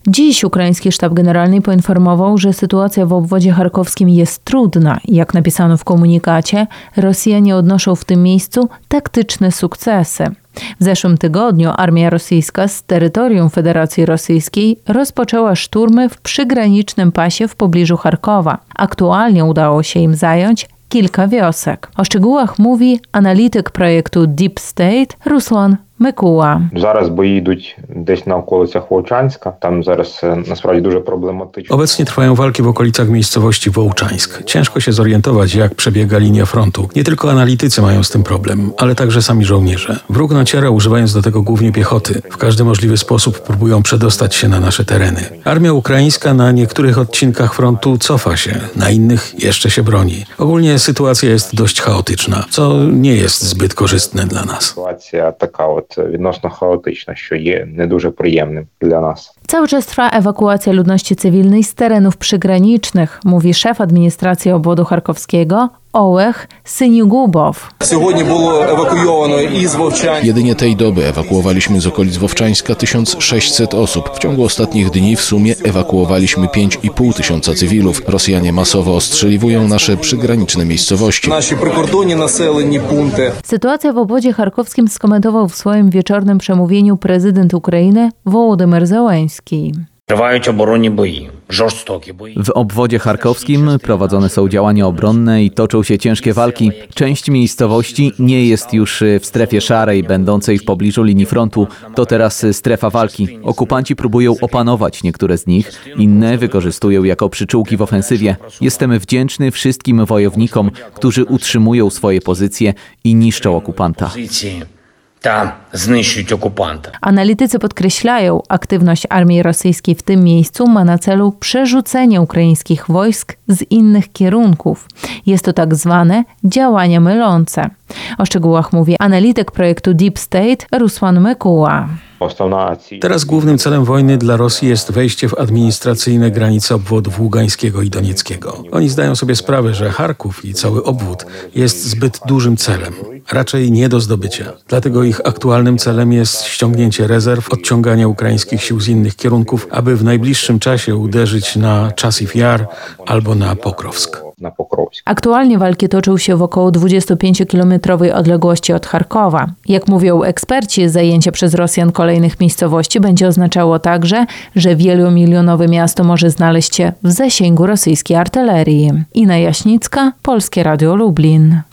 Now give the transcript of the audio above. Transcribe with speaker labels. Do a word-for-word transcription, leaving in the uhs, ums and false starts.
Speaker 1: Dziś ukraiński sztab generalny poinformował, że sytuacja w obwodzie charkowskim jest trudna. Jak napisano w komunikacie, Rosjanie odnoszą w tym miejscu taktyczne sukcesy. W zeszłym tygodniu armia rosyjska z terytorium Federacji Rosyjskiej rozpoczęła szturmy w przygranicznym pasie w pobliżu Charkowa. Aktualnie udało się im zająć kilka wiosek. O szczegółach mówi analityk projektu Deep State Ruslan Mikuła.
Speaker 2: Зараз бої йдуть десь на околицях Вовчанська. Tam зараз насправді дуже проблематично.
Speaker 3: Obecnie trwają walki w okolicach miejscowości Wołczańsk. Ciężko się zorientować, jak przebiega linia frontu. Nie tylko analitycy mają z tym problem, ale także sami żołnierze. Wróg naciera, używając do tego głównie piechoty. W każdy możliwy sposób próbują przedostać się na nasze tereny. Armia ukraińska na niektórych odcinkach frontu cofa się, na innych jeszcze się broni. Ogólnie sytuacja jest dość chaotyczna, co nie jest zbyt korzystne dla nas.
Speaker 2: Sytuacja taka от відносно хаотична, що є не дуже приємним для нас.
Speaker 1: Cały czas trwa ewakuacja ludności cywilnej z terenów przygranicznych, mówi szef administracji obwodu charkowskiego Ołech Syniugubow.
Speaker 4: Jedynie tej doby ewakuowaliśmy z okolic Wowczańska tysiąc sześćset osób. W ciągu ostatnich dni w sumie ewakuowaliśmy pięć i pół tysiąca cywilów. Rosjanie masowo ostrzeliwują nasze przygraniczne miejscowości.
Speaker 1: Sytuację w obwodzie charkowskim skomentował w swoim wieczornym przemówieniu prezydent Ukrainy Wołodymyr Zełenski.
Speaker 5: Trwają obronne boje, żorstokie boje.
Speaker 6: W obwodzie charkowskim prowadzone są działania obronne i toczą się ciężkie walki. Część miejscowości nie jest już w strefie szarej, będącej w pobliżu linii frontu. To teraz strefa walki. Okupanci próbują opanować niektóre z nich, inne wykorzystują jako przyczółki w ofensywie. Jestem wdzięczny wszystkim wojownikom, którzy utrzymują swoje pozycje i niszczą okupanta.
Speaker 5: Ta znищують окупанта.
Speaker 1: Analitycy podkreślają, aktywność armii rosyjskiej w tym miejscu ma na celu przerzucenie ukraińskich wojsk z innych kierunków. Jest to tak zwane działania mylące. O szczegółach mówi analityk projektu Deep State Ruslan Mikuła.
Speaker 3: Teraz głównym celem wojny dla Rosji jest wejście w administracyjne granice obwodów Ługańskiego i Donieckiego. Oni zdają sobie sprawę, że Charków i cały obwód jest zbyt dużym celem, raczej nie do zdobycia. Dlatego ich aktualnym celem jest ściągnięcie rezerw, odciąganie ukraińskich sił z innych kierunków, aby w najbliższym czasie uderzyć na Czasiw Jar albo na Pokrowsk.
Speaker 1: Aktualnie walki toczą się w około dwudziestopięciokilometrowej odległości od Charkowa. Jak mówią eksperci, zajęcie przez Rosjan kolejnych miejscowości będzie oznaczało także, że wielomilionowe miasto może znaleźć się w zasięgu rosyjskiej artylerii. Ina Jaśnicka, Polskie Radio Lublin.